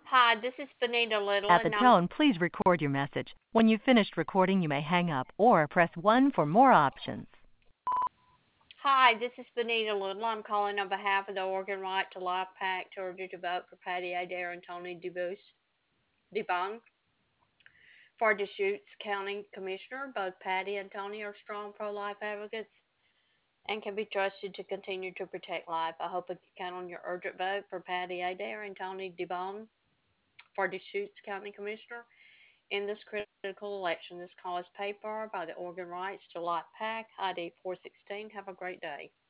Hi, this is Benita Little, At the and I'm tone, please record your message. When you've finished recording, you may hang up or press 1 for more options. Hi, this is Benita Little. I'm calling on behalf of the Oregon Right to Life PAC to urge you to vote for Patty Adair and Tony DeBong for Deschutes County Commissioner. Both Patty and Tony are strong pro-life advocates and can be trusted to continue to protect life. I hope you can count on your urgent vote for Patty Adair and Tony DeBong for Deschutes County Commissioner in this critical election. This call is paid for by the Oregon Rights to Life PAC, ID 416. Have a great day.